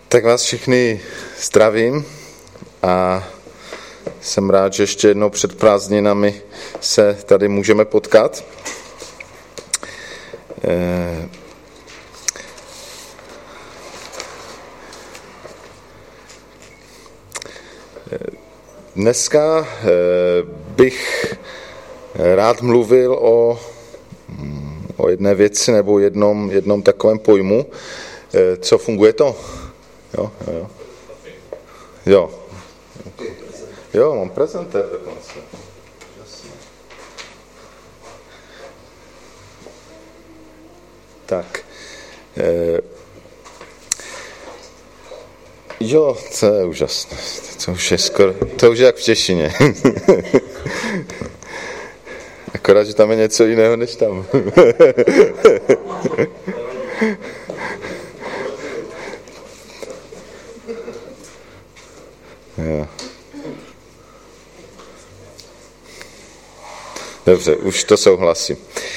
Tak vás všechny zdravím a jsem rád, že ještě jednou před prázdninami se tady můžeme potkat. Dneska bych rád mluvil o jedné věci nebo jednom takovém pojmu. Co funguje to? Jo, mám prezentér dokonce. Tak. To je úžasné. To už je jak v češtině. Akorát, že tam je něco jiného, než tam. Jo. Dobře, už to souhlasím.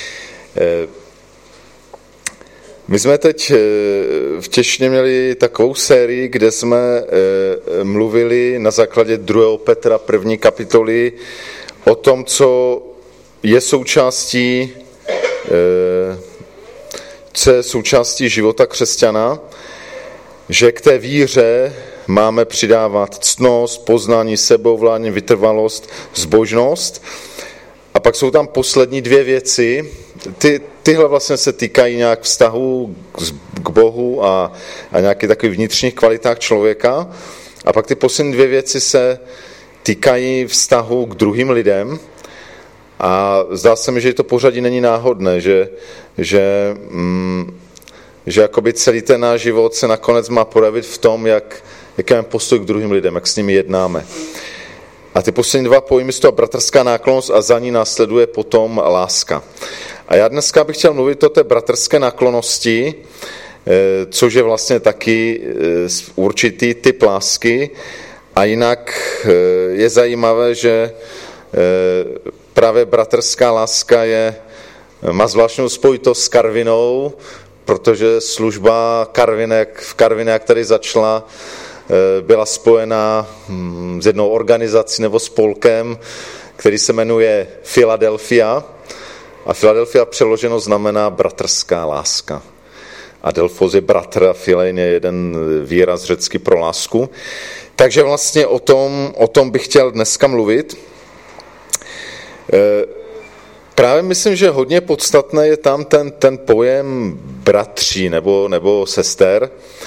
My jsme teď v češtině měli takovou sérii, kde jsme mluvili na základě 2. Petra 1. kapitoly o tom, co je součástí života křesťana, že k té víře máme přidávat ctnost, poznání, sebeovládání, vytrvalost, zbožnost. A pak jsou tam poslední 2 věci. Tyhle vlastně se týkají nějak vztahu k Bohu a nějakých takových vnitřních kvalitách člověka. A pak ty poslední 2 věci se týkají vztahu k druhým lidem. A zdá se mi, že to pořadí není náhodné, že jakoby celý ten náš život se nakonec má projevit v tom, jaký máme postoj k druhým lidem, jak s nimi jednáme. A ty poslední 2 pojmy jsou bratrská náklonnost a za ní následuje potom láska. A já dneska bych chtěl mluvit o té bratrské náklonnosti, což je vlastně taky určitý typ lásky. A jinak je zajímavé, že právě bratrská láska má zvláštnou spojitost s Karvinou, protože služba v Karvinek, který začala, byla spojena s jednou organizací nebo spolkem, který se jmenuje Philadelphia. A Philadelphia přeloženo znamená bratrská láska. A Delfos je bratr a Philein je jeden výraz řecky pro lásku. Takže vlastně o tom bych chtěl dneska mluvit. Právě myslím, že hodně podstatné je tam ten pojem bratří nebo sester.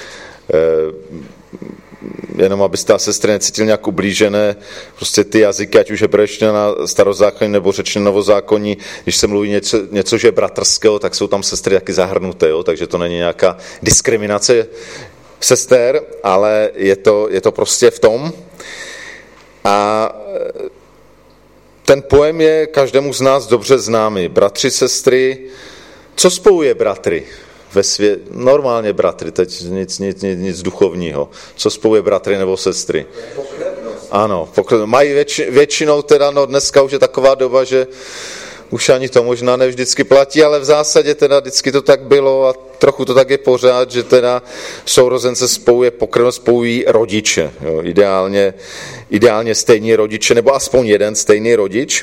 Jenom abyste a sestry necítili nějak ublížené, prostě ty jazyky, ať už hebrejština starozákonní nebo řečtina novozákonní, když se mluví něco, že je bratrského, tak jsou tam sestry taky zahrnuté, jo? Takže to není nějaká diskriminace sester, ale je to prostě v tom. A ten pojem je každému z nás dobře známý. Bratři, sestry, co spojuje bratry? Normálně bratry, teď nic duchovního. Co spojuje bratry nebo sestry? Ano, mají většinou teda, dneska už je taková doba, že už ani to možná ne vždycky platí, ale v zásadě teda vždycky to tak bylo a trochu to tak je pořád, že teda sourozence spojují rodiče. Jo, ideálně stejní rodiče, nebo aspoň jeden stejný rodič.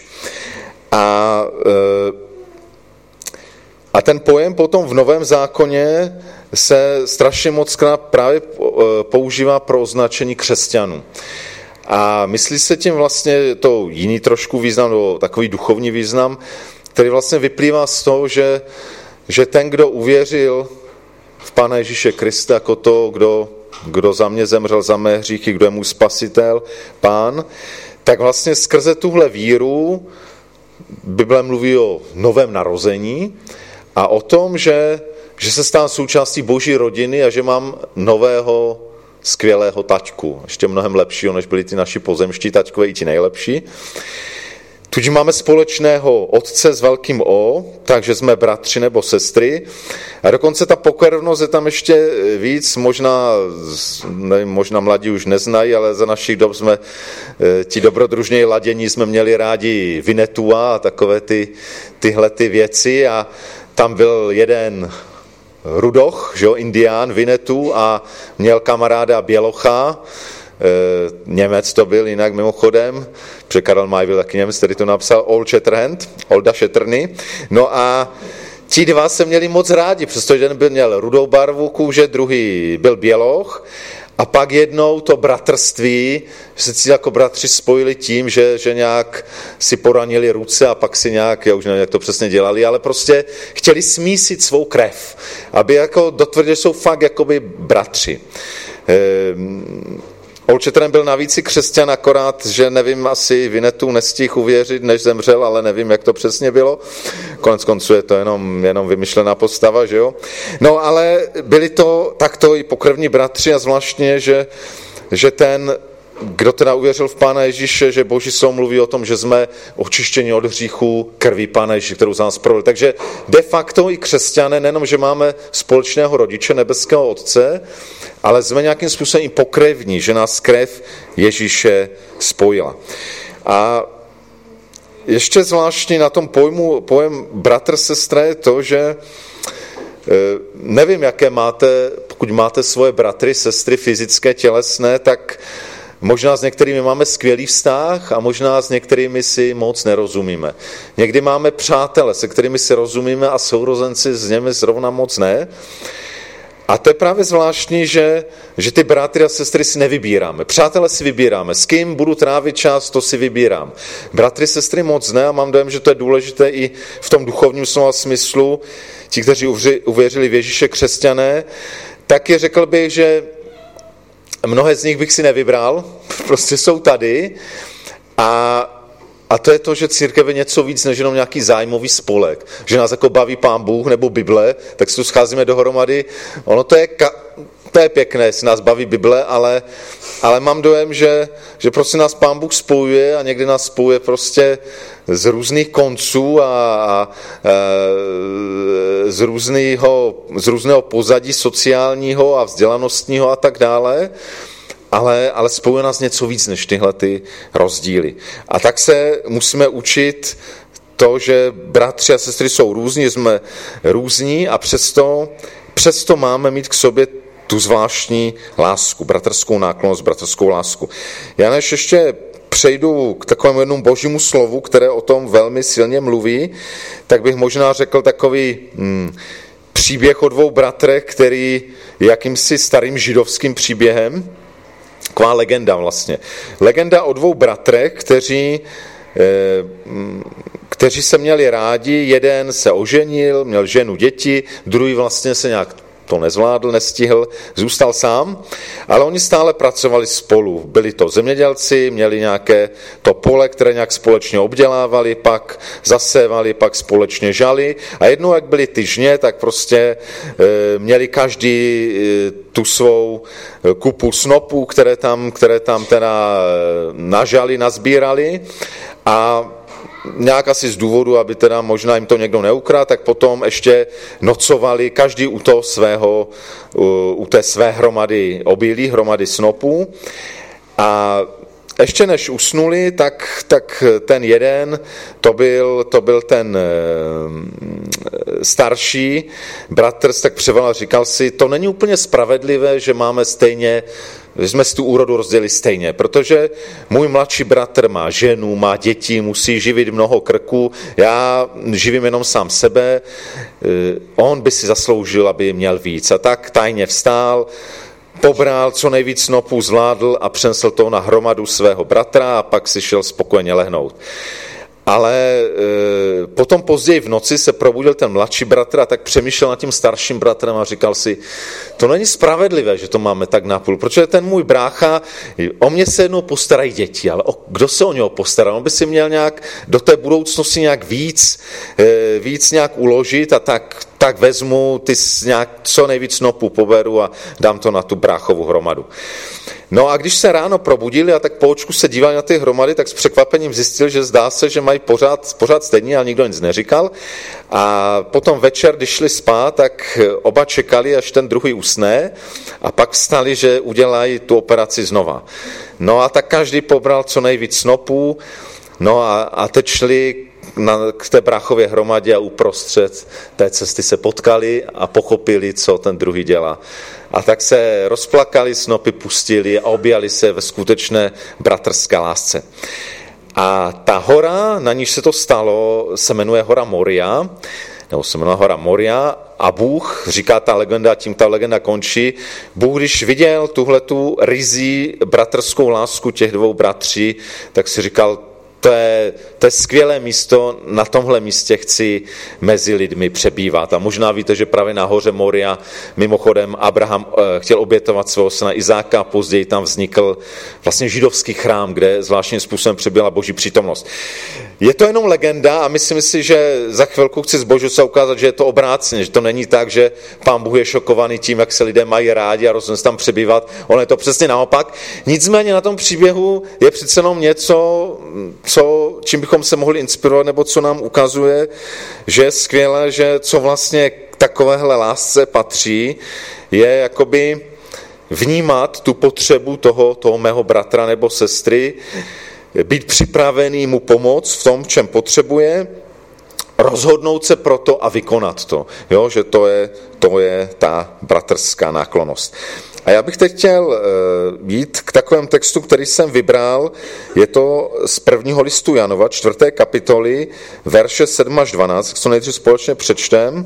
A ten pojem potom v Novém zákoně se strašně mockrát právě používá pro označení křesťanů. A myslí se tím vlastně to jiný trošku význam, nebo takový duchovní význam, který vlastně vyplývá z toho, že ten, kdo uvěřil v Pána Ježíše Krista jako to, kdo za mě zemřel za mé hříchy, kdo je můj spasitel, Pán, tak vlastně skrze tuhle víru Bible mluví o novém narození a o tom, že se stávám součástí Boží rodiny a že mám nového skvělého taťku, ještě mnohem lepšího, než byli ty naši pozemští taťkové, i ti nejlepší. Tudíž máme společného otce s velkým O, takže jsme bratři nebo sestry. A dokonce ta pokrvnost je tam ještě víc, možná mladí už neznají, ale za našich dob jsme ti dobrodružně ladění jsme měli rádi Vinetua a takové tyhle ty věci. A tam byl jeden Rudoch, že jo, Indián, Winnetou, a měl kamaráda Bělocha, Němec to byl jinak mimochodem, protože Karel May byl taky Němec, který to napsal, Olda Shatterny. No a ti dva se měli moc rádi, přestože jeden měl rudou barvu kůže, druhý byl běloch, a pak jednou to bratrství, že se jako bratři spojili tím, že nějak si poranili ruce a pak si nějak, já už nevím, jak to přesně dělali, ale prostě chtěli smísit svou krev, aby jako dotvrdili, že jsou fakt jakoby bratři. Old Shatterhand byl navíc i křesťan, akorát, že nevím, asi Winnetou nestihl uvěřit, než zemřel, ale nevím, jak to přesně bylo. Konec konců je to jenom vymyšlená postava, že jo. No, ale byli to takto i pokrevní bratři a zvláštně, že ten, kdo teda uvěřil v Pána Ježíše, že Boží slovo mluví o tom, že jsme očištěni od hříchu krví Pána Ježíše, kterou za nás prolil. Takže de facto i křesťané, nejenom, že máme společného rodiče, nebeského Otce, ale jsme nějakým způsobem i pokrevní, že nás krev Ježíše spojila. A ještě zvláštní na tom pojem bratr, sestra je to, že nevím, jaké máte, pokud máte svoje bratry, sestry fyzické, tělesné, tak možná s některými máme skvělý vztah a možná s některými si moc nerozumíme. Někdy máme přátele, se kterými si rozumíme a sourozenci s nimi zrovna moc ne. A to je právě zvláštní, že ty bratry a sestry si nevybíráme. Přátele si vybíráme. S kým budu trávit čas, to si vybírám. Bratry, sestry moc ne a mám dojem, že to je důležité i v tom duchovním slova smyslu. Ti, kteří uvěřili v Ježíše, křesťané, tak je řekl bych, že mnohé z nich bych si nevybral, prostě jsou tady a to je to, že církev je něco víc než jenom nějaký zájmový spolek, že nás jako baví Pán Bůh nebo Bible, tak si tu scházíme dohromady. Ono to je pěkné, jestli nás baví Bible, ale mám dojem, že prostě nás Pán Bůh spojuje a někdy nás spojuje prostě z různých konců a z různého pozadí sociálního a vzdělanostního a tak dále. Ale spojuje nás něco víc než tyhle ty rozdíly. A tak se musíme učit to, že bratři a sestry jsou různí, jsme různí a přesto máme mít k sobě tu zvláštní lásku, bratrskou náklonnost, bratrskou lásku. Já než ještě přejdu k takovému jednomu božímu slovu, které o tom velmi silně mluví, tak bych možná řekl takový příběh o dvou bratrech, který je jakýmsi starým židovským příběhem, taková legenda vlastně. Legenda o dvou bratrech, kteří se měli rádi, jeden se oženil, měl ženu, děti, druhý vlastně se nějak to nezvládl, nestihl, zůstal sám, ale oni stále pracovali spolu. Byli to zemědělci, měli nějaké to pole, které nějak společně obdělávali, pak zasévali, pak společně žali a jednou, jak byli ty žně, tak prostě měli každý tu svou kupu snopů, které tam teda nažali, nazbírali a nějak asi z důvodu, aby teda možná jim to někdo neukradl, tak potom ještě nocovali každý u té své hromady obilí, hromady snopů. A ještě než usnuli, tak ten jeden, to byl ten starší bratr, tak převal a říkal si, to není úplně spravedlivé, že jsme si tu úrodu rozdělili stejně, protože můj mladší bratr má ženu, má děti, musí živit mnoho krků, já živím jenom sám sebe, on by si zasloužil, aby měl víc. A tak tajně vstál, pobral co nejvíc snopů, zvládl a přenesl to na hromadu svého bratra a pak si šel spokojeně lehnout. Ale potom později v noci se probudil ten mladší bratr a tak přemýšlel nad tím starším bratrem a říkal si, to není spravedlivé, že to máme tak napůl, protože ten můj brácha, o mě se jednou postarají děti, ale kdo se o něho postará? On by si měl nějak do té budoucnosti nějak víc nějak uložit a tak vezmu, co nejvíc snopů poberu a dám to na tu bráchovu hromadu. No a když se ráno probudili a tak po očku se dívali na ty hromady, tak s překvapením zjistil, že zdá se, že mají pořád stejně, ale nikdo nic neříkal. A potom večer, když šli spát, tak oba čekali, až ten druhý usne a pak vstali, že udělají tu operaci znova. No a tak každý pobral co nejvíc snopů, no a teď šli k té bráchově hromadě a uprostřed té cesty se potkali a pochopili, co ten druhý dělá. A tak se rozplakali, snopy pustili a objali se ve skutečné bratrské lásce. A ta hora, na níž se to stalo, se jmenuje hora Moria, a Bůh, říká ta legenda, tím ta legenda končí, Bůh, když viděl tuhletu ryzí bratrskou lásku těch dvou bratří, tak si říkal, to je skvělé místo, na tomhle místě chci mezi lidmi přebývat. A možná víte, že právě na hoře Moria mimochodem Abraham chtěl obětovat svého syna Izáka a později tam vznikl vlastně židovský chrám, kde zvláštním způsobem přebyla Boží přítomnost. Je to jenom legenda a myslím si, že za chvilku chci zbožu se ukázat, že je to obráceně, že to není tak, že Pán Bůh je šokovaný tím, jak se lidé mají rádi a rozhodne se tam přebývat. Ono je to přesně naopak. Nicméně na tom příběhu je přece jenom něco, čím bychom se mohli inspirovat, nebo co nám ukazuje, že je skvělé, že co vlastně k takovéhle lásce patří, je jakoby vnímat tu potřebu toho mého bratra nebo sestry, být připravený mu pomoct v tom, čem potřebuje, rozhodnout se pro to a vykonat to. Jo, že to je ta bratrská náklonnost. A já bych teď chtěl jít k takovému textu, který jsem vybral. Je to z 1. listu Janova, 4. kapitoly, verše 7 až 12, co nejdřív společně přečtem.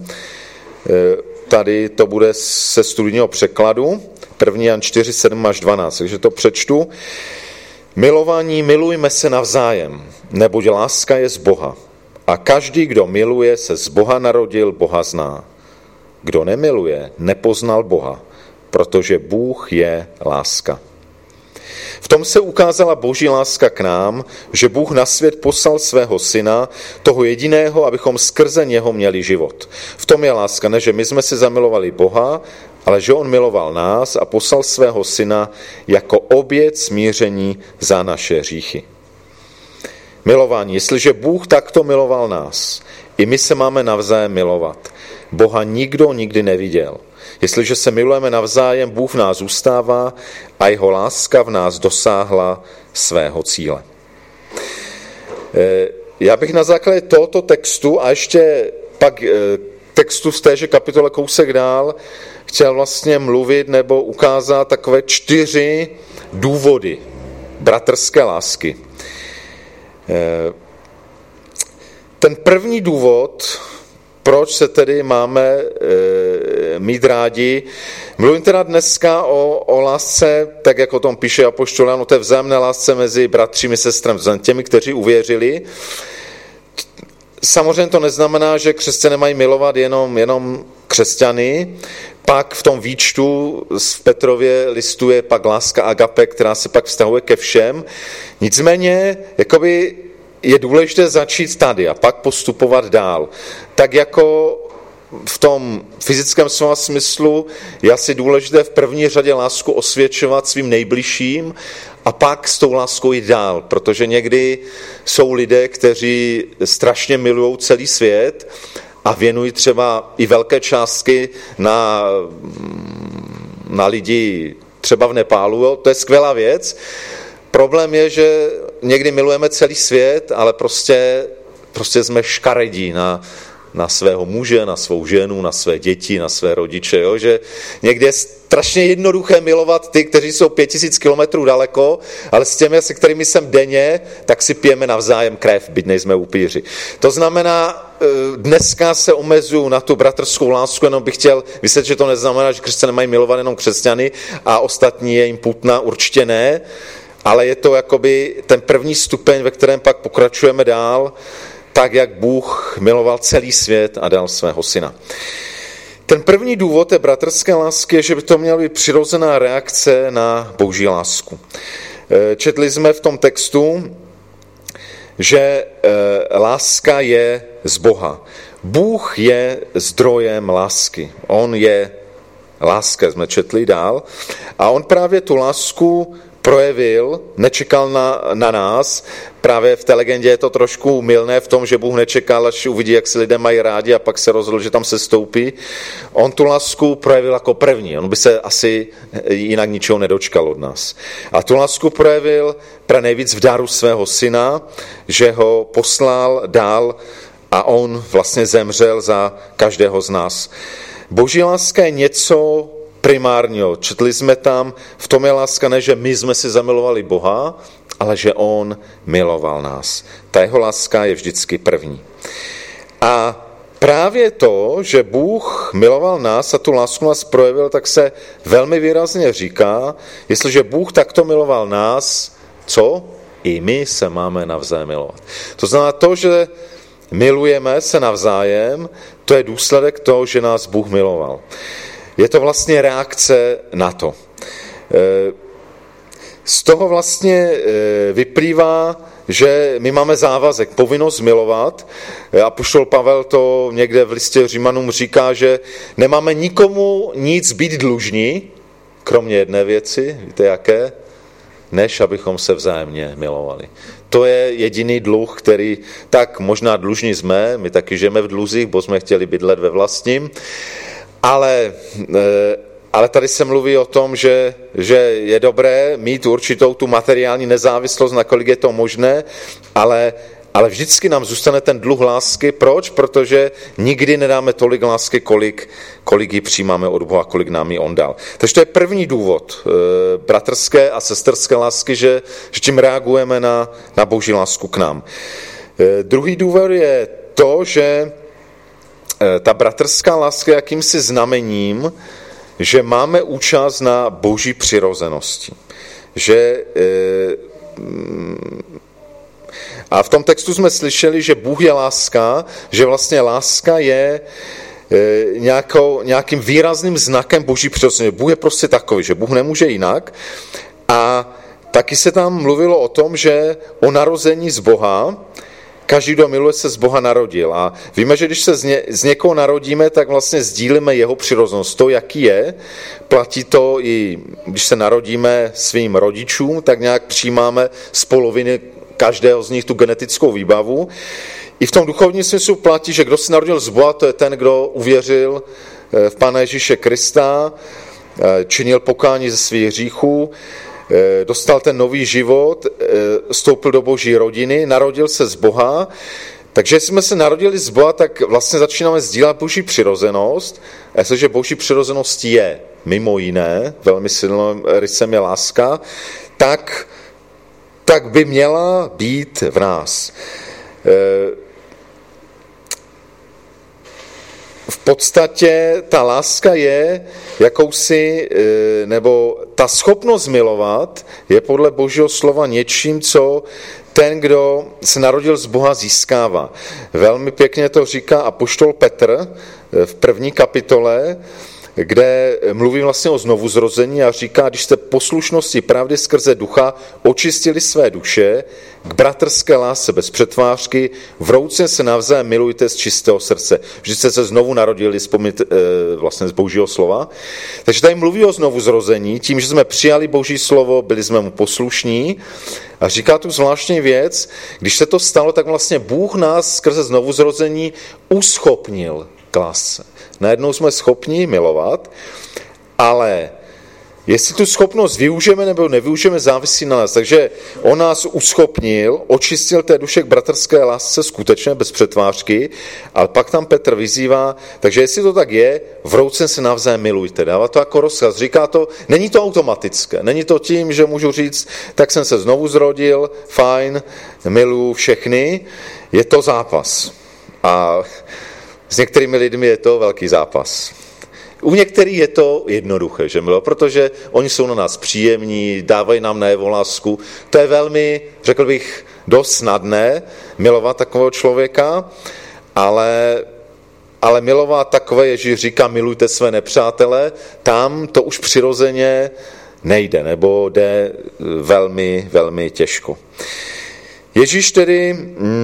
Tady to bude se studijního překladu. 1. Jan 4, 7 až 12, takže to přečtu. Milovaní, milujme se navzájem, neboť láska je z Boha. A každý, kdo miluje, se z Boha narodil, Boha zná. Kdo nemiluje, nepoznal Boha, protože Bůh je láska. V tom se ukázala Boží láska k nám, že Bůh na svět poslal svého syna, toho jediného, abychom skrze něho měli život. V tom je láska, ne že my jsme si zamilovali Boha, ale že on miloval nás a poslal svého syna jako oběť smíření za naše hříchy. Milování, jestliže Bůh takto miloval nás, i my se máme navzájem milovat. Boha nikdo nikdy neviděl. Jestliže se milujeme navzájem, Bůh v nás zůstává a jeho láska v nás dosáhla svého cíle. Já bych na základě tohoto textu a ještě pak textu z téže kapitole kousek dál chtěl vlastně mluvit nebo ukázat takové 4 důvody bratrské lásky. Ten první důvod, proč se tedy máme mít rádi. Mluvím teda dneska o lásce, tak jak o tom píše apoštol Jan, o té vzájemné lásce mezi bratřími, sestrami, těmi, kteří uvěřili. Samozřejmě to neznamená, že křesťané mají milovat jenom křesťany. Pak v tom výčtu v Petrově listu je pak láska agape, která se pak vztahuje ke všem. Nicméně, jakoby je důležité začít tady a pak postupovat dál. Tak jako v tom fyzickém slova smyslu je asi důležité v první řadě lásku osvědčovat svým nejbližším a pak s tou láskou jít dál, protože někdy jsou lidé, kteří strašně milují celý svět a věnují třeba i velké částky na lidi třeba v Nepálu, jo? To je skvělá věc. Problém je, že někdy milujeme celý svět, ale prostě jsme škaredí na svého muže, na svou ženu, na své děti, na své rodiče. Jo? Že někdy je strašně jednoduché milovat ty, kteří jsou 5000 kilometrů daleko, ale s těmi, se kterými jsem denně, tak si pijeme navzájem krev, byť nejsme upíři. To znamená, dneska se omezuju na tu bratrskou lásku, jenom bych chtěl vysvětlit, že to neznamená, že křesťané mají milovat jenom křesťany a ostatní je jim putna, určitě ne, ale je to jakoby ten první stupeň, ve kterém pak pokračujeme dál, tak, jak Bůh miloval celý svět a dal svého syna. Ten první důvod té bratrské lásky je, že by to měla být přirozená reakce na Boží lásku. Četli jsme v tom textu, že láska je z Boha. Bůh je zdrojem lásky. On je láska, jsme četli dál. A on právě tu lásku projevil, nečekal na nás. Právě v té legendě je to trošku mylné v tom, že Bůh nečekal, až uvidí, jak se lidé mají rádi a pak se rozhodl, že tam se stoupí. On tu lásku projevil jako první. On by se asi jinak ničeho nedočkal od nás. A tu lásku projevil pranejvíc v daru svého syna, že ho poslal dál a on vlastně zemřel za každého z nás. Boží láska je něco primárního. Četli jsme tam, v tom je láska ne, že my jsme si zamilovali Boha, ale že on miloval nás. Ta jeho láska je vždycky první. A právě to, že Bůh miloval nás a tu lásku nás projevil, tak se velmi výrazně říká, jestliže Bůh takto miloval nás, co? I my se máme navzájem milovat. To znamená to, že milujeme se navzájem, to je důsledek toho, že nás Bůh miloval. Je to vlastně reakce na to. Z toho vlastně vyplývá, že my máme závazek, povinnost milovat. Apoštol Pavel to někde v listě Římanům říká, že nemáme nikomu nic být dlužní, kromě jedné věci, víte jaké? Než abychom se vzájemně milovali. To je jediný dluh, který, tak možná dlužní jsme, my taky žijeme v dluzích, bo jsme chtěli bydlet ve vlastním, ale tady se mluví o tom, že je dobré mít určitou tu materiální nezávislost, nakolik je to možné, ale vždycky nám zůstane ten dluh lásky. Proč? Protože nikdy nedáme tolik lásky, kolik ji přijímáme od Boha, kolik nám ji on dal. Takže to je první důvod bratrské a sesterské lásky, že tím reagujeme na Boží lásku k nám. Druhý důvod je to, že ta bratrská láska je jakýmsi znamením, že máme účast na Boží přirozenosti. A v tom textu jsme slyšeli, že Bůh je láska, že vlastně láska je nějakým výrazným znakem Boží přirozenosti. Bůh je prostě takový, že Bůh nemůže jinak. A taky se tam mluvilo o tom, že o narození z Boha, každý, kdo miluje, se z Boha narodil. A víme, že když se z někoho narodíme, tak vlastně sdílíme jeho přirozenost. To, jaký je, platí to i když se narodíme svým rodičům, tak nějak přijímáme z poloviny každého z nich tu genetickou výbavu. I v tom duchovním smyslu platí, že kdo se narodil z Boha, to je ten, kdo uvěřil v Pána Ježíše Krista, činil pokání ze svých hříchů, dostal ten nový život, vstoupil do Boží rodiny, narodil se z Boha. Takže jestli jsme se narodili z Boha, tak vlastně začínáme sdílet Boží přirozenost. A jestliže Boží přirozenost je mimo jiné, velmi silným rysem je láska, tak by měla být v nás. V podstatě ta láska je jakousi, nebo ta schopnost milovat je podle Božího slova něčím, co ten, kdo se narodil z Boha, získává. Velmi pěkně to říká apoštol Petr v 1. kapitole, kde mluví vlastně o znovuzrození a říká, když jste poslušnosti pravdy skrze ducha očistili své duše k bratrské lásce bez přetvářky, vroucně se navzájem milujte z čistého srdce. Vždy jste se znovu narodili vlastně z Božího slova. Takže tady mluví o znovuzrození, tím, že jsme přijali Boží slovo, byli jsme mu poslušní a říká tu zvláštní věc, když se to stalo, tak vlastně Bůh nás skrze znovuzrození uschopnil k lásce. Najednou jsme schopni milovat, ale jestli tu schopnost využijeme nebo nevyužijeme, závisí na nás. Takže on nás uschopnil, očistil té duše k bratrské lásce skutečně bez přetvářky, ale pak tam Petr vyzývá, takže jestli to tak je, vroucen se navzájem milujte. Dává to jako rozkaz. Říká to, není to automatické. Není to tím, že můžu říct, tak jsem se znovu zrodil, fajn, miluju všechny. Je to zápas. A s některými lidmi je to velký zápas. U některých je to jednoduché, že milo, protože oni jsou na nás příjemní, dávají nám najevo lásku. To je velmi, řekl bych, dost snadné milovat takového člověka, ale milovat takové, Ježíš říká, milujte své nepřátele, tam to už přirozeně nejde, nebo jde velmi, velmi těžko. Ježíš tedy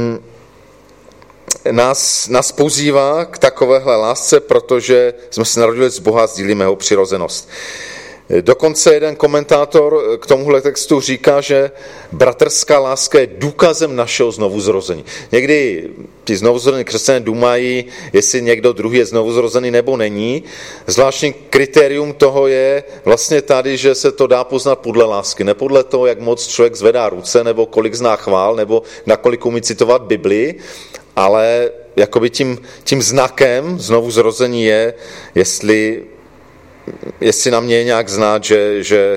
nás pozývá k takovéhle lásce, protože jsme se narodili z Boha, sdílíme jeho přirozenost. Dokonce jeden komentátor k tomuhle textu říká, že bratrská láska je důkazem našeho znovuzrození. Někdy ti znovuzrození křesťané dumají, jestli někdo druhý je znovuzrozený nebo není. Zvláštní kritérium toho je vlastně tady, že se to dá poznat podle lásky. Ne podle toho, jak moc člověk zvedá ruce, nebo kolik zná chvál, nebo nakolik umí citovat Biblii, ale jakoby tím znakem znovuzrození je, jestli na mě je nějak znát, že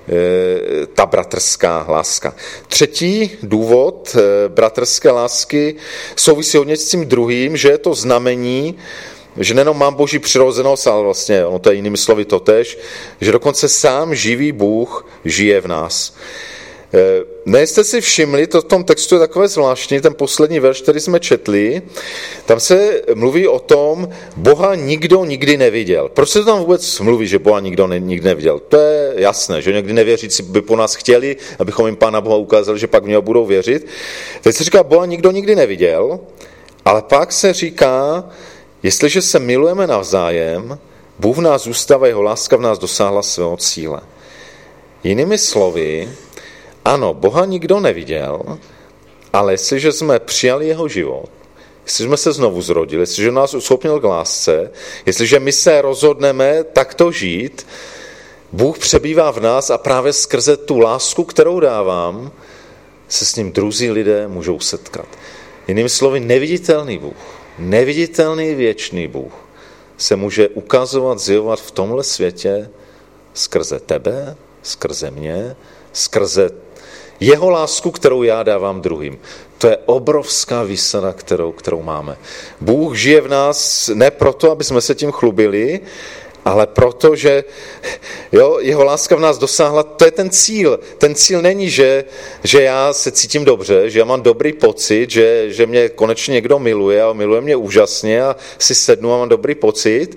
ta bratrská láska. Třetí důvod bratrské lásky souvisí hodně s tím druhým, že je to znamení, že nejenom mám boží přirozenost, ale vlastně, ono to je jinými slovy totéž, že dokonce sám živý Bůh žije v nás. Nejste si všimli, to v tom textu je takové zvláštní, ten poslední verš, který jsme četli, tam se mluví o tom, Boha nikdo nikdy neviděl. Proč se to tam vůbec mluví, že Boha nikdo nikdy neviděl? To je jasné, že někdy nevěřící by po nás chtěli, abychom jim Pána Boha ukázali, že pak v něho budou věřit. Teď se říká, Boha nikdo nikdy neviděl, ale pak se říká, jestliže se milujeme navzájem, Bůh v nás zůstává, jeho láska v nás dosáhla svého cíle. Jinými slovy, ano, Boha nikdo neviděl, ale jestliže jsme přijali jeho život, jestliže jsme se znovu zrodili, jestliže nás uschopnil k lásce, jestliže my se rozhodneme takto žít, Bůh přebývá v nás a právě skrze tu lásku, kterou dávám, se s ním druzí lidé můžou setkat. Jinými slovy, neviditelný Bůh, neviditelný věčný Bůh se může ukazovat, zjevovat v tomhle světě skrze tebe, skrze mě, skrze jeho lásku, kterou já dávám druhým. To je obrovská výsada, kterou máme. Bůh žije v nás ne proto, aby jsme se tím chlubili, ale proto, že jeho láska v nás dosáhla, to je ten cíl. Ten cíl není, že já se cítím dobře, že já mám dobrý pocit, že mě konečně někdo miluje a miluje mě úžasně a si sednu a mám dobrý pocit.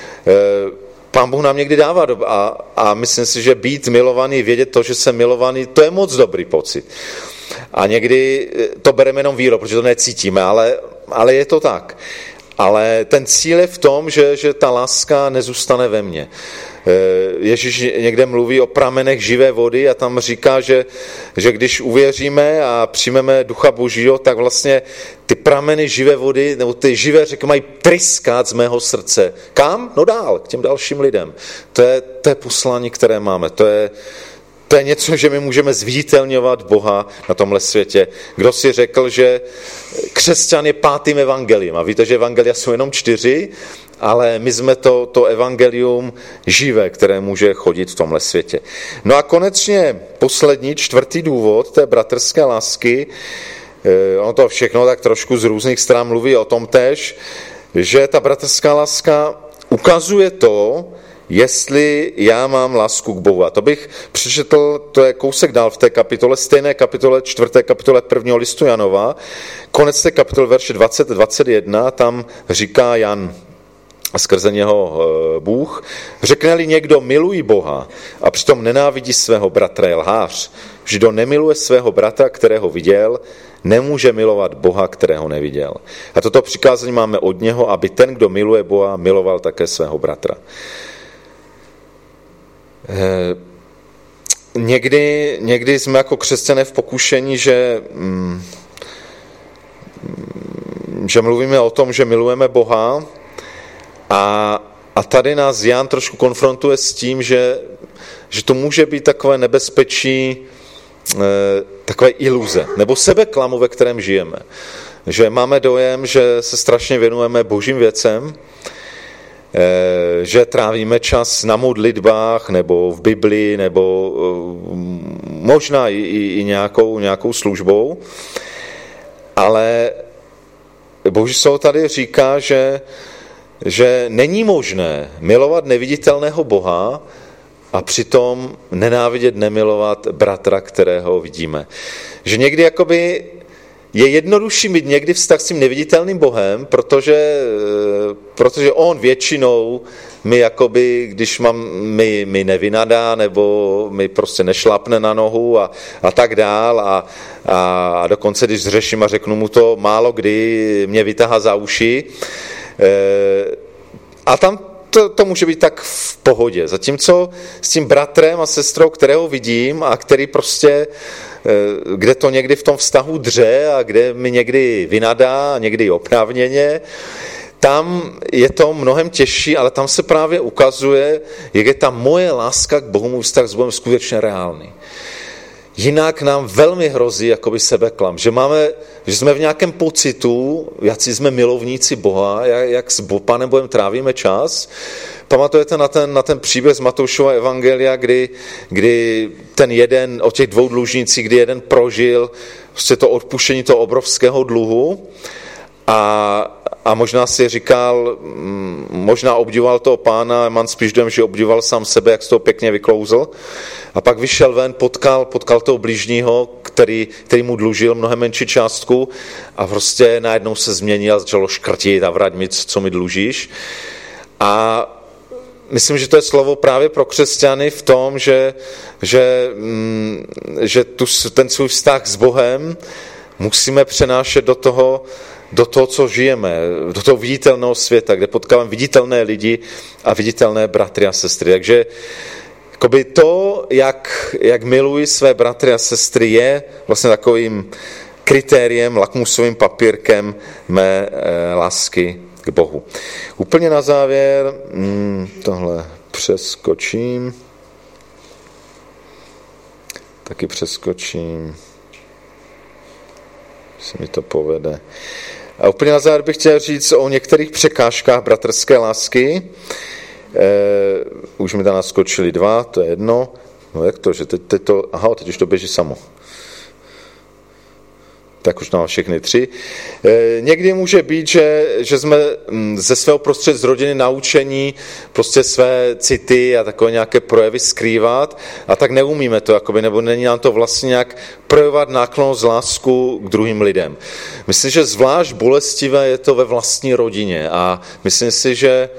Pán Bůh nám někdy dává a myslím si, že být milovaný, vědět to, že jsem milovaný, to je moc dobrý pocit. A někdy to bereme jenom víro, protože to necítíme, ale je to tak. Ale ten cíl je v tom, že ta láska nezůstane ve mně. Ježíš někde mluví o pramenech živé vody a tam říká, že když uvěříme a přijmeme Ducha Božího, tak vlastně ty prameny živé vody, nebo ty živé řeky mají tryskat z mého srdce. Kam? No dál, k těm dalším lidem. To je poslání, které máme. To je něco, že my můžeme zviditelňovat Boha na tomhle světě. Kdo si řekl, že křesťan je 5. evangeliem. A víte, že evangelia jsou jenom 4, ale my jsme to evangelium živé, které může chodit v tomhle světě. No a konečně poslední, 4. důvod té bratrské lásky, ono to všechno tak trošku z různých stran mluví o tom též, že ta bratrská láska ukazuje to, jestli já mám lásku k Bohu. A to bych přečetl, to je kousek dál v té kapitole, stejné kapitole, 4. kapitole 1. listu Janova, konec té kapitoly verše 20-21, tam říká Jan, a skrze něho Bůh, řekne-li někdo miluj Boha a přitom nenávidí svého bratra, je lhář. Kdo nemiluje svého bratra, kterého viděl, nemůže milovat Boha, kterého neviděl. A toto přikázání máme od něho, aby ten, kdo miluje Boha, miloval také svého bratra. Někdy jsme jako křesťané v pokušení, že mluvíme o tom, že milujeme Boha a tady nás Jan trošku konfrontuje s tím, že to může být takové nebezpečí, takové iluze nebo sebeklamu, ve kterém žijeme. Že máme dojem, že se strašně věnujeme božím věcem, že trávíme čas na modlitbách nebo v Biblii nebo možná i nějakou službou, ale Boží slovo tady říká, že není možné milovat neviditelného Boha a přitom nenávidět, nemilovat bratra, kterého vidíme. Že někdy jakoby je jednodušší mít někdy vztah s tím neviditelným Bohem, protože on většinou mi jakoby, když mi nevynadá, nebo mi prostě nešlapne na nohu a tak dál a dokonce, když zřeším a řeknu mu to, málo kdy mě vytahá za uši. A tam to může být tak v pohodě. Zatímco s tím bratrem a sestrou, kterého vidím a který prostě, kde to někdy v tom vztahu dře a kde mi někdy vynadá, někdy oprávněně, tam je to mnohem těžší, ale tam se právě ukazuje, jak je ta moje láska k Bohu, můj vztah s Bohem skutečně reálný. Jinak nám velmi hrozí jakoby sebeklam, že jsme v nějakém pocitu, jací jsme milovníci Boha, jak s Pánem Bohem trávíme čas. Pamatujete na ten příběh z Matoušova evangelia, kdy ten jeden, o těch dvou dlužnících, kdy jeden prožil prostě to odpuštění toho obrovského dluhu a možná si říkal, možná obdivoval toho Pána, mám spíš dojem, že obdivoval sám sebe, jak z toho pěkně vyklouzl. A pak vyšel ven, potkal toho blížního, který mu dlužil mnohem menší částku a prostě najednou se změnil a začalo škrtit a vrať mi, co mi dlužíš. A myslím, že to je slovo právě pro křesťany v tom, že ten svůj vztah s Bohem musíme přenášet do toho, co žijeme, do toho viditelného světa, kde potkáváme viditelné lidi a viditelné bratry a sestry. Takže jakoby to, jak miluji své bratry a sestry, je vlastně takovým kritériem, lakmusovým papírkem mé lásky k Bohu. Úplně na závěr, tohle přeskočím. Taky přeskočím. Se mi to povede. A úplně na závěr bych chtěl říct o některých překážkách bratrské lásky. Už mi tam naskočili 2, to je jedno. No jak to, že teď už to běží samo. Tak už mám všechny 3. Někdy může být, že jsme ze svého prostředí z rodiny naučení prostě své city a takové nějaké projevy skrývat a tak neumíme to, jakoby, nebo není nám to vlastně nějak projevovat náklonnost lásku k druhým lidem. Myslím, že zvlášť bolestivé je to ve vlastní rodině a myslím si, že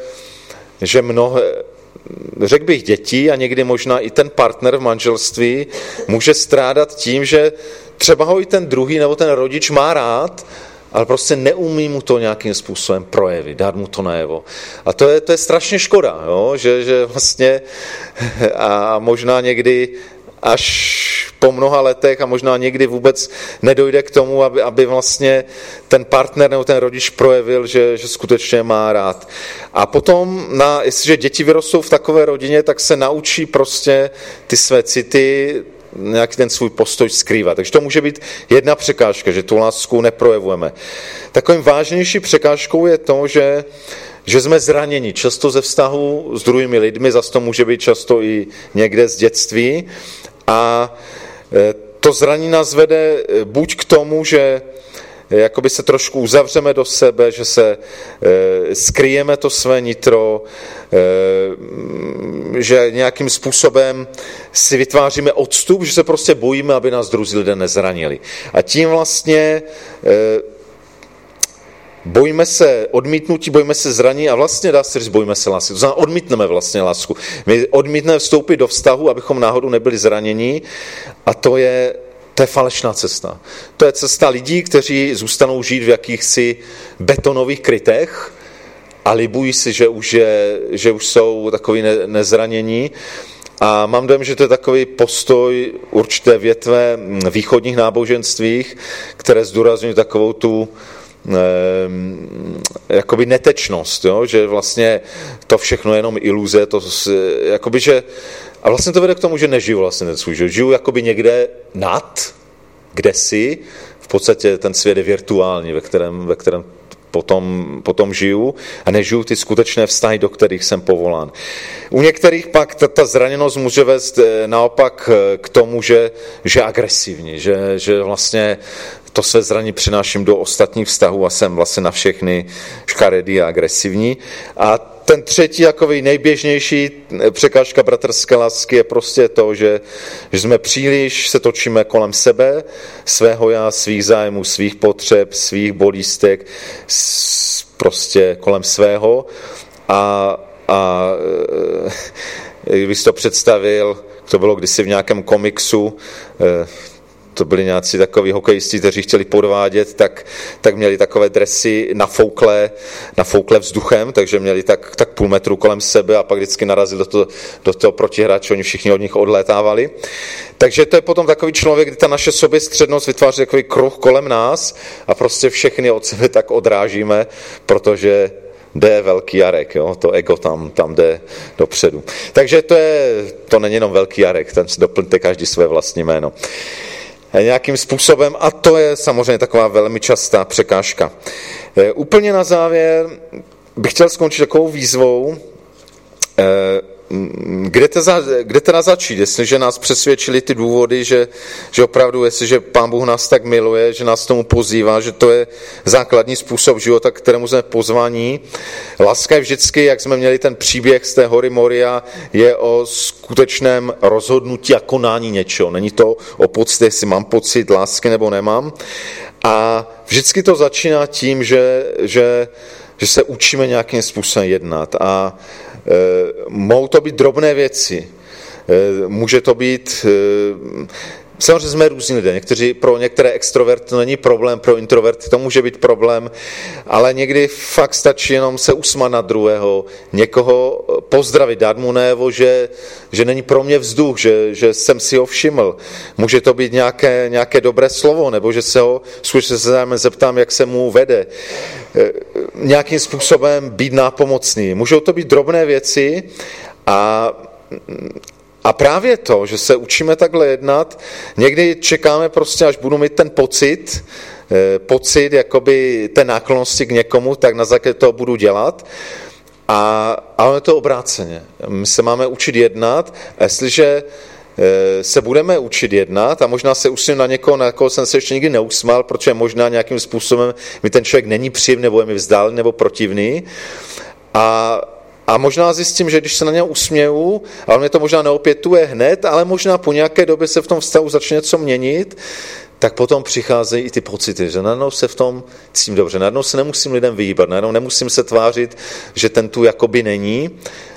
řekl bych děti a někdy možná i ten partner v manželství může strádat tím, že třeba ho i ten druhý nebo ten rodič má rád, ale prostě neumí mu to nějakým způsobem projevit, dát mu to najevo. A to je strašně škoda, jo? Že vlastně a možná někdy až po mnoha letech a možná někdy vůbec nedojde k tomu, aby vlastně ten partner nebo ten rodič projevil, že skutečně má rád. A potom, jestliže děti vyrostou v takové rodině, tak se naučí prostě ty své city, nějaký ten svůj postoj skrývat. Takže to může být jedna překážka, že tu lásku neprojevujeme. Takovým vážnější překážkou je to, že jsme zraněni často ze vztahu s druhými lidmi, zase to může být často i někde z dětství. A to zranění nás vede buď k tomu, že jakoby se trošku uzavřeme do sebe, že se skryjeme to své nitro, že nějakým způsobem si vytváříme odstup, že se prostě bojíme, aby nás druzí lidé nezranili. A tím vlastně bojíme se odmítnutí, bojíme se zraní a vlastně dá se říct, bojíme se lásky. To znamená, odmítneme vlastně lásku. My odmítneme vstoupit do vztahu, abychom náhodou nebyli zraněni a to je falešná cesta. To je cesta lidí, kteří zůstanou žít v jakýchsi betonových krytech a libují si, že už jsou takový nezranění. A mám dojem, že to je takový postoj určité větve východních náboženstvích, které zdůrazňují takovou tu jakoby netečnost, jo? Že vlastně to všechno je jenom iluze, jakoby, že a vlastně to vede k tomu, že nežiju vlastně ten svůj život. Žiju jakoby někde kdesi, v podstatě ten svět je virtuální, ve kterém potom žiju a nežiju ty skutečné vztahy, do kterých jsem povolán. U některých pak ta zraněnost může vést naopak k tomu, že agresivní, že vlastně to své zranění přináším do ostatních vztahů a jsem vlastně na všechny škaredý a agresivní. A ten třetí, takový nejběžnější překážka bratrské lásky je prostě to, že jsme příliš se točíme kolem sebe, svého já, svých zájmů, svých potřeb, svých bolístek, prostě kolem svého. A když to představil, to bylo kdysi v nějakém komiksu, to byli nějací takoví hokejisti, kteří chtěli podvádět, tak měli takové dresy nafoukle vzduchem, takže měli tak půl metru kolem sebe a pak vždycky narazili do toho protihráče, oni všichni od nich odlétávali. Takže to je potom takový člověk, kdy ta naše soběstřednost vytváří takový kruh kolem nás a prostě všechny od sebe tak odrážíme, protože jde velký Jarek, jo? To ego tam jde dopředu. Takže to není jenom velký Jarek, ten si doplňte každý své vlastní jméno. Nějakým způsobem, a to je samozřejmě taková velmi častá překážka. Úplně na závěr bych chtěl skončit takovou výzvou, kde teda začít, jestliže nás přesvědčili ty důvody, že opravdu, jestliže Pán Bůh nás tak miluje, že nás tomu pozývá, že to je základní způsob života, kterému jsme pozvaní. Láska je vždycky, jak jsme měli ten příběh z té hory Moria, je o skutečném rozhodnutí a konání něčeho. Není to o pocitě, jestli mám pocit lásky nebo nemám. A vždycky to začíná tím, že se učíme nějakým způsobem jednat a mohou to být drobné věci. Může to být, samozřejmě jsme různí lidé, pro některé extroverty to není problém, pro introverty to může být problém, ale někdy fakt stačí jenom se usmát na druhého, někoho pozdravit, dát mu najevo, že není pro mě vzduch, že jsem si ho všiml. Může to být nějaké dobré slovo, nebo že se ho skutečně zeptám, jak se mu vede. Nějakým způsobem být nápomocný. Můžou to být drobné věci a právě to, že se učíme takhle jednat, někdy čekáme prostě, až budu mít ten pocit jakoby té náklonnosti k někomu, tak na základě toho budu dělat. Ale je to obráceně. My se máme učit jednat a jestliže se budeme učit jednat a možná se usmím na někoho, na koho jsem se ještě nikdy neusmál, protože možná nějakým způsobem mi ten člověk není příjemný, nebo je mi vzdálený, nebo protivný. A možná zjistím, že když se na něho usměju, ale mě to možná neopětuje hned, ale možná po nějaké době se v tom vztahu začne něco měnit, tak potom přicházejí i ty pocity, že najednou se v tom cítím dobře, najednou se nemusím lidem vyhýbat, najednou nemusím se tvářit, že ten tu jakoby není.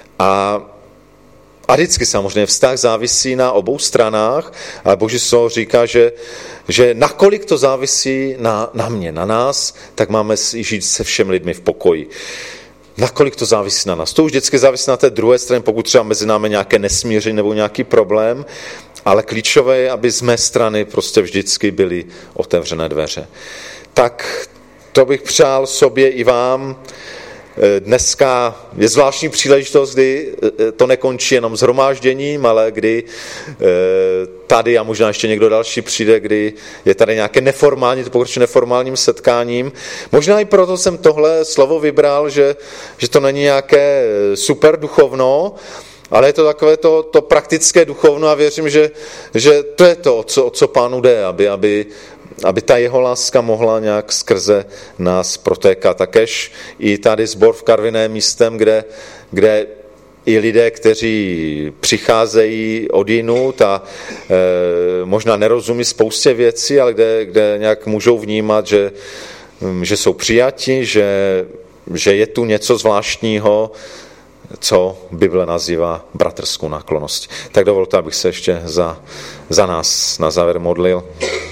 A vždycky samozřejmě vztah závisí na obou stranách, ale Boží slovo říká, že nakolik to závisí na mě, na nás, tak máme žít se všemi lidmi v pokoji. Nakolik to závisí na nás. To už vždycky závisí na té druhé straně, pokud třeba mezi námi nějaké nesmíření nebo nějaký problém, ale klíčové je, aby z mé strany prostě vždycky byly otevřené dveře. Tak to bych přál sobě i vám. Dneska je zvláštní příležitost, kdy to nekončí jenom shromážděním, ale kdy tady a možná ještě někdo další přijde, kdy je tady nějaké neformální, to pokračuje neformálním setkáním. Možná i proto jsem tohle slovo vybral, že to není nějaké super duchovno, ale je to takové to praktické duchovno a věřím, že to je to, o co Pánu jde, aby ta jeho láska mohla nějak skrze nás protékat. Takéž i tady sbor v Karviné místem, kde i lidé, kteří přicházejí odjinud a možná nerozumí spoustě věcí, ale kde nějak můžou vnímat, že jsou přijati, že je tu něco zvláštního, co Bible nazývá bratrskou náklonnost. Tak dovolte, abych se ještě za nás na závěr modlil.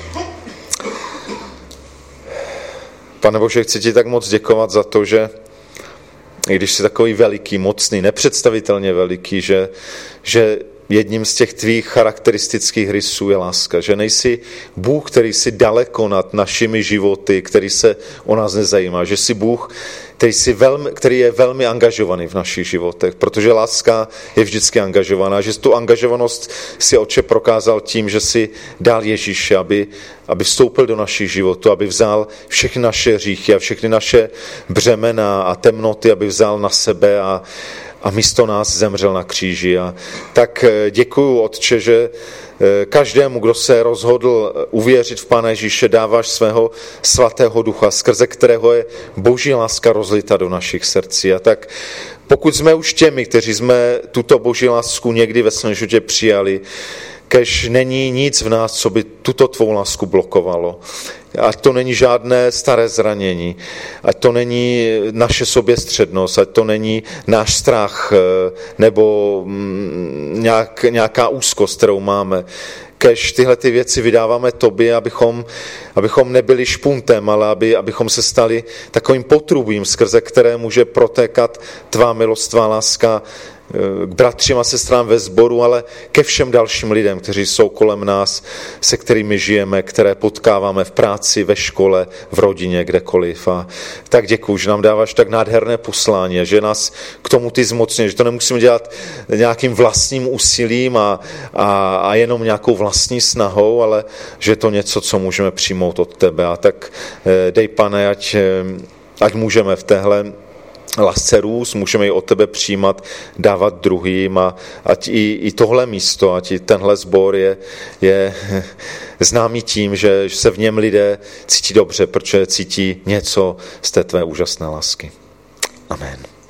Pane Bože, chci ti tak moc děkovat za to, že i když jsi takový veliký, mocný, nepředstavitelně veliký, že jedním z těch tvých charakteristických rysů je láska, že nejsi Bůh, který si daleko nad našimi životy, který se o nás nezajímá, že jsi Bůh, který je velmi angažovaný v našich životech, protože láska je vždycky angažovaná, že tu angažovanost si Otče prokázal tím, že si dal Ježíše, aby vstoupil do našich životů, aby vzal všechny naše hříchy a všechny naše břemena a temnoty, aby vzal na sebe a místo nás zemřel na kříži. A tak děkuju, Otče, že každému, kdo se rozhodl uvěřit v Pána Ježíše, dáváš svého svatého ducha, skrze kterého je Boží láska rozlita do našich srdcí. A tak pokud jsme už těmi, kteří jsme tuto Boží lásku někdy ve svém životě přijali, kež není nic v nás, co by tuto tvou lásku blokovalo. ať to není žádné staré zranění, ať to není naše soběstřednost, ať to není náš strach nebo nějaká úzkost, kterou máme. Kež tyhle ty věci vydáváme tobě, abychom nebyli špuntem, ale abychom se stali takovým potrubím, skrze které může protékat tvá milost, tvá láska k bratřím a sestrám ve sboru, ale ke všem dalším lidem, kteří jsou kolem nás, se kterými žijeme, které potkáváme v práci, ve škole, v rodině, kdekoliv. A tak děkuju, že nám dáváš tak nádherné poslání, že nás k tomu ty zmocňuješ, že to nemusíme dělat nějakým vlastním úsilím a jenom nějakou vlastní snahou, ale že je to něco, co můžeme přijmout od tebe. A tak dej, Pane, ať můžeme v téhle lásce růst, můžeme ji od tebe přijímat, dávat druhým a ať i tohle místo, ať i tenhle sbor je známý tím, že se v něm lidé cítí dobře, protože cítí něco z té tvé úžasné lásky. Amen.